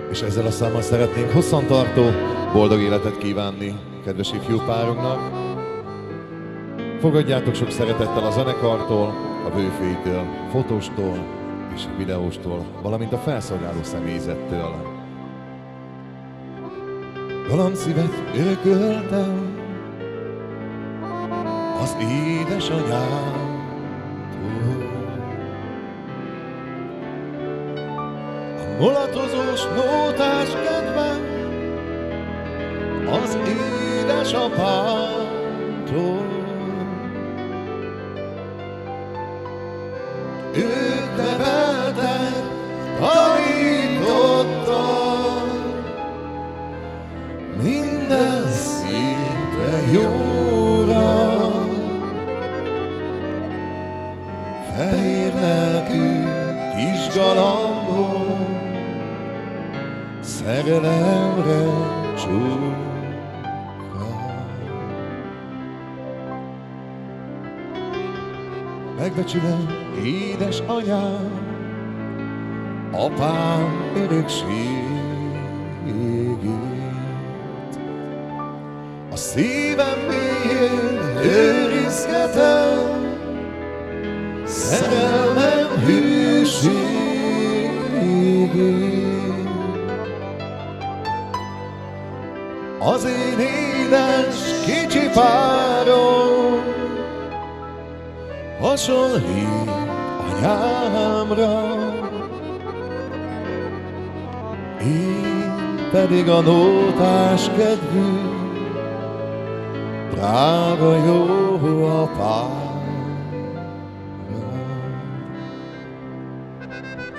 És ezzel a számmal szeretnénk hosszantartó, boldog életet kívánni kedves ifjú párunknak. Fogadjátok sok szeretettel a zenekartól, a bőfétől, fotóstól és a videóstól, valamint a felszolgáló személyzettől. Galamb szívet örököltem az édesanyámtól. A mulatozós nótás kedvem az édesapámtól. Ők neveltek, tanítottak, minden szépre jóra. Fehér lelkű kis galambok, szerelemre csúra. Megbecsülem édesanyám, apám örökségét. A szívem mélyén őrizgetem szerelmem hűségét. Az én édes kicsi párom hasonlít anyámra, én pedig a nótás kedvű, drága jó apám.